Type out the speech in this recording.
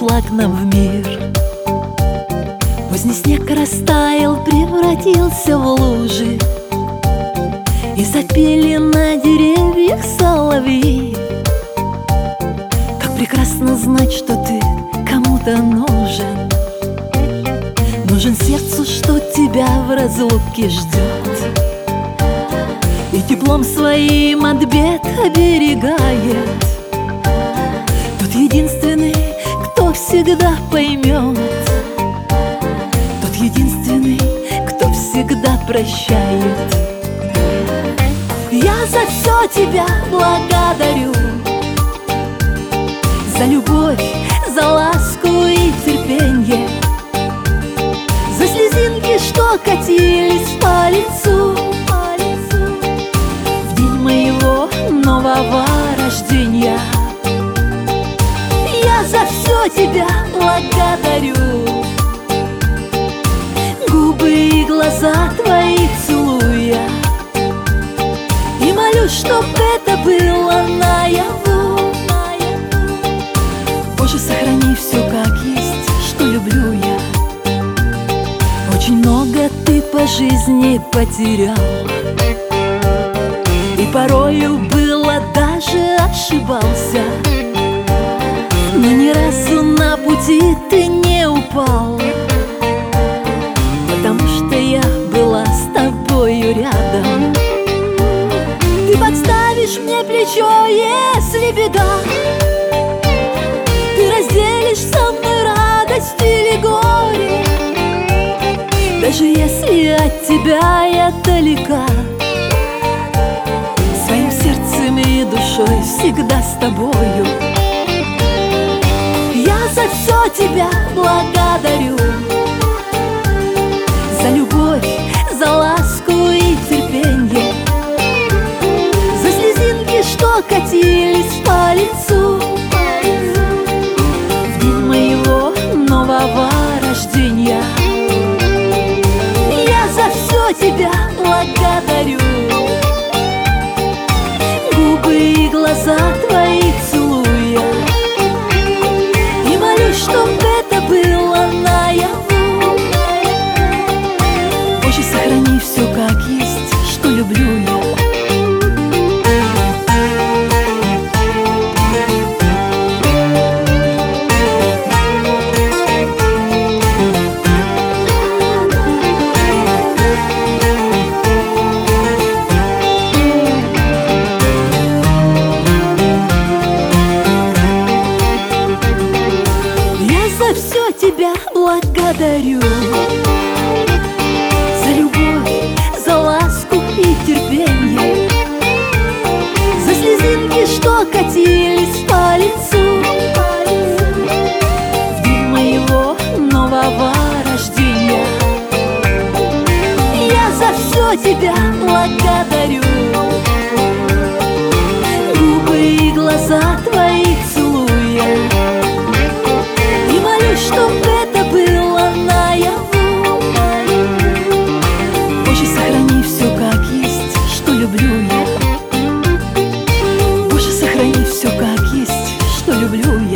принесла к нам в мир. Поздний снег растаял, превратился в лужи, и запели на деревьях соловьи. Как прекрасно знать, что ты кому-то нужен, нужен сердцу, что тебя в разлуке ждет, и теплом своим от бед оберегает. Тот единственный, кто всегда поймет, тот единственный, кто всегда прощает. Я за все тебя благодарю, за любовь, за ласку и терпенье, за слезинки, что катились по лицу в день моего нового рождения. Я за все тебя благодарю, губы и глаза твои целуя, и молюсь, чтоб это было наяву. Боже, сохрани все как есть, что люблю я. Очень много ты по жизни потерял, и порою было даже ошибался, но ни разу на пути ты не упал, потому что я была с тобою рядом. Ты подставишь мне плечо, если беда, ты разделишь со мной радость или горе, даже если от тебя я далека. Своим сердцем и душой всегда с тобою. Я за все тебя благодарю, за любовь, за ласку и терпенье, за слезинки, что катились по лицу в день моего нового рождения. Я за все тебя благодарю, губы и глаза твои целуя, и молюсь, чтоб это было наяву. Боже, сохрани все как есть, что люблю я. За тебя благодарю, за любовь, за ласку и терпенье, за слезинки, что катились по лицу в день моего нового рождения. Я за все тебя благодарю, губы и глаза твои целуя, чтоб это было наяву. Боже, сохрани все как есть, что люблю я. Боже, сохрани все как есть, что люблю я.